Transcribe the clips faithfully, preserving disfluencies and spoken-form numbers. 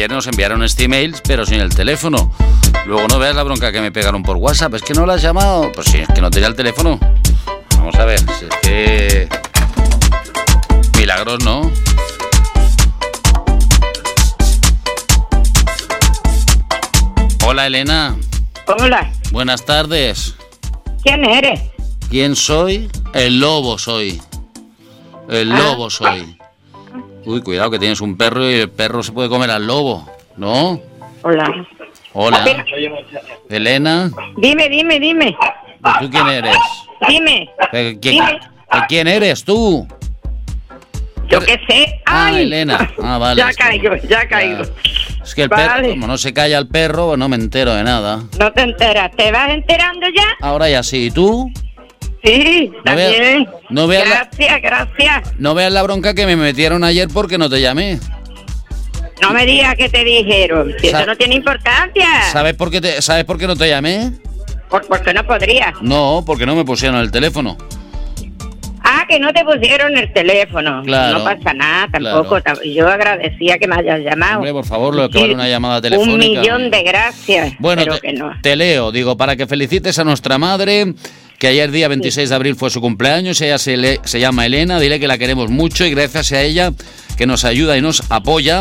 viernes nos enviaron este email, pero sin el teléfono. Luego no veas la bronca que me pegaron por WhatsApp. Es que no la has llamado. Pues sí, es que no tenía el teléfono. Vamos a ver, si es que... Milagros, ¿no? Hola, Elena. Hola. Buenas tardes. ¿Quién eres? ¿Quién soy? El lobo soy. El Ah. lobo soy. Uy, cuidado que tienes un perro y el perro se puede comer al lobo, ¿no? Hola. Hola. Elena. Dime, dime, dime. ¿Tú quién eres? Dime. ¿Qué- qué- Dime. ¿Quién eres tú? Yo qué sé. Ah, ¡Ay! Elena. Ah, vale. Ya es que- caigo, ya caigo. Es que el Vale. perro, como no se calla el perro, no me entero de nada. No te enteras. ¿Te vas enterando ya? Ahora ya sí. ¿Y tú? Sí, No veas- también. no veas la- Gracias, gracias. No veas la bronca que me metieron ayer porque no te llamé. No me digas que te dijeron. Si Sa- eso no tiene importancia. ¿Sabes por qué te, ¿sabes por qué no te llamé? Por, porque no podría. No, porque no me pusieron el teléfono. Ah, que no te pusieron el teléfono. Claro. No pasa nada tampoco. Claro. Tam- Yo agradecía que me hayas llamado. Hombre, por favor, lo que Sí, vale una llamada telefónica. Un millón de gracias. Bueno, pero te, que no. te leo, digo, para que felicites a nuestra madre, que ayer día veintiséis de abril fue su cumpleaños, ella se, le- se llama Elena, dile que la queremos mucho y gracias a ella que nos ayuda y nos apoya.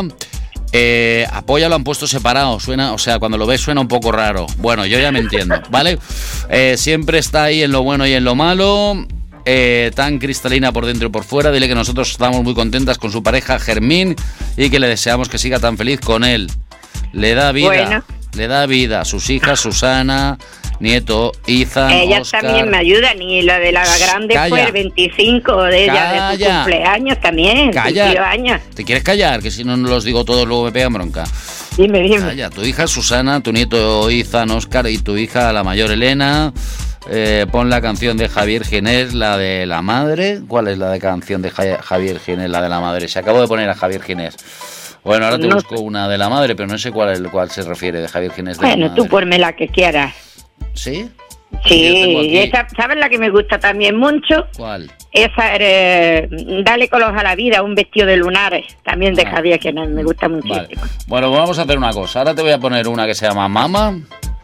Eh, apoya lo han puesto separado, suena, o sea, cuando lo ves suena un poco raro. Bueno, yo ya me entiendo, ¿vale? Eh, siempre está ahí en lo bueno y en lo malo. Eh, tan cristalina por dentro y por fuera. Dile que nosotros estamos muy contentas con su pareja Germín y que le deseamos que siga tan feliz con él. Le da vida, Bueno. le da vida a sus hijas Susana, nieto Ethan, Ellas Oscar. también me ayudan y la de la grande Calla. fue el veinticinco de ella de su Calla. cumpleaños también. Calla. cumplió años. ¿Te quieres callar? Que si no no los digo todos luego me pegan bronca. Dime, dime. Calla, tu hija Susana, tu nieto Ethan, Oscar y tu hija la mayor Elena. Eh, pon la canción de Javier Ginés, la de la madre. ¿Cuál es la de canción de Ja- Javier Ginés, la de la madre? Se acabó de poner a Javier Ginés. Bueno, ahora te No busco una de la madre, pero no sé cuál, el cuál se refiere de Javier Ginés de la Bueno, madre. tú ponme la que quieras. ¿Sí? Yo tengo Sí, aquí- esa, ¿sabes la que me gusta también mucho? ¿Cuál? Esa, eh, Dale color a la vida, un vestido de lunares, también de Ah. Javier, que no- me gusta muchísimo. Vale. Bueno, pues vamos a hacer una cosa. Ahora te voy a poner una que se llama Mama.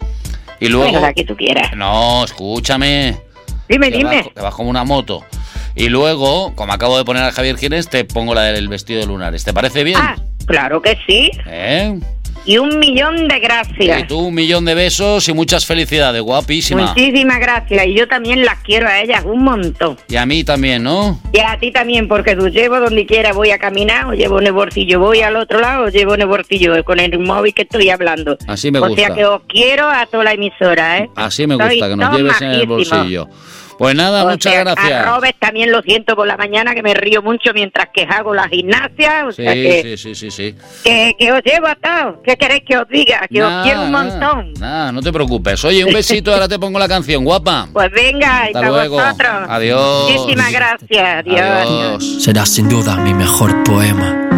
Y luego... Bueno, la que tú quieras. No, escúchame. Dime, Que dime. vas, que vas como una moto. Y luego, como acabo de poner a Javier Ginés, te pongo la del vestido de lunares. ¿Te parece bien? Ah, claro que sí. ¿Eh? Y un millón de gracias. Y tú un millón de besos y muchas felicidades, guapísima. Muchísimas gracias. Y yo también las quiero a ellas un montón. Y a mí también, ¿no? Y a ti también, porque tú llevo donde quiera, voy a caminar, o llevo en el bolsillo, voy al otro lado, o llevo en el bolsillo, con el móvil que estoy hablando. Así me O gusta. sea que os quiero a toda la emisora, ¿eh? Así me Sois gusta, que nos todos lleves en el majísimos. bolsillo. Pues nada, O muchas sea, gracias. A Robert también lo siento por la mañana, que me río mucho mientras que hago la gimnasia. O Sí, sea que, sí, sí, sí, sí. que, que os llevo a todos. ¿Qué queréis que os diga? Que Nah, os quiero un nah, montón. nah, no te preocupes. Oye, un besito, ahora te pongo la canción, guapa. Pues venga, y Hasta para luego. vosotros. Adiós. Muchísimas gracias. Adiós. Adiós. Será sin duda mi mejor poema.